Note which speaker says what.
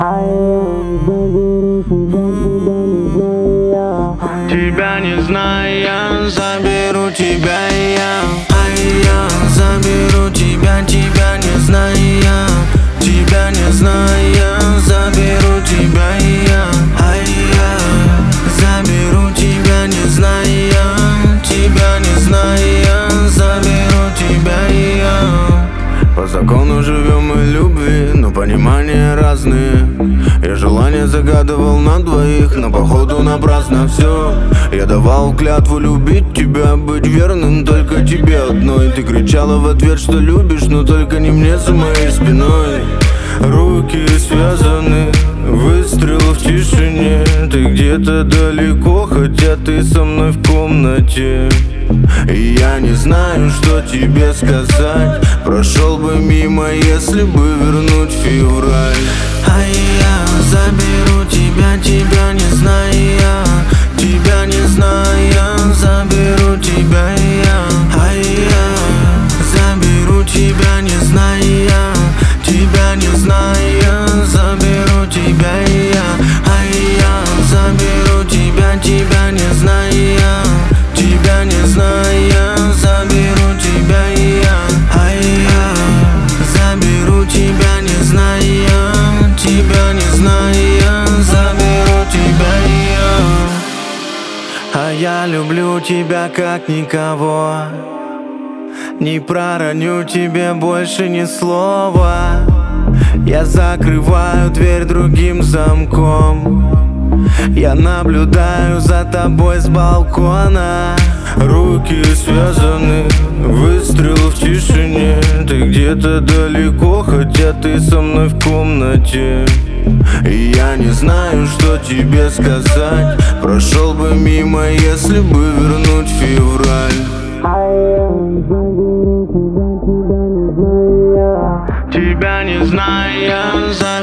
Speaker 1: Тебя не зная, заберу тебя я. Я заберу тебя, тебя не зная. Тебя не зная, заберу тебя я. Я заберу тебя, не зная. Тебя не зная, заберу тебя я. По закону живем мы любви, но понимания разные. Я желание загадывал на двоих, но походу напрасно все. Я давал клятву любить тебя, быть верным только тебе одной. Ты кричала в ответ, что любишь, но только не мне за моей спиной. Руки связаны, выстрел в тишине. Ты где-то далеко, хотя ты со мной в комнате. И я не знаю, что тебе сказать. Прошел бы мимо, если бы вернуть февраль. Я заберу тебя, тебя не зная. Тебя не зная, заберу тебя я. Я заберу тебя, не зная. Тебя не зная, заберу тебя я. Я заберу тебя, тебя не зная. Тебя не зная, заберу тебя я. Я заберу тебя, не зная. Тебя не зная, заберу тебя я. Я люблю тебя как никого. Не пророню тебе больше ни слова. Я закрываю дверь другим замком. Я наблюдаю за тобой с балкона. Руки связаны, выстрел в тишине. Ты где-то далеко, хотя ты со мной в комнате. И я не знаю, что тебе сказать. Прошел бы мимо, если бы вернуть февраль. Тебя не зная,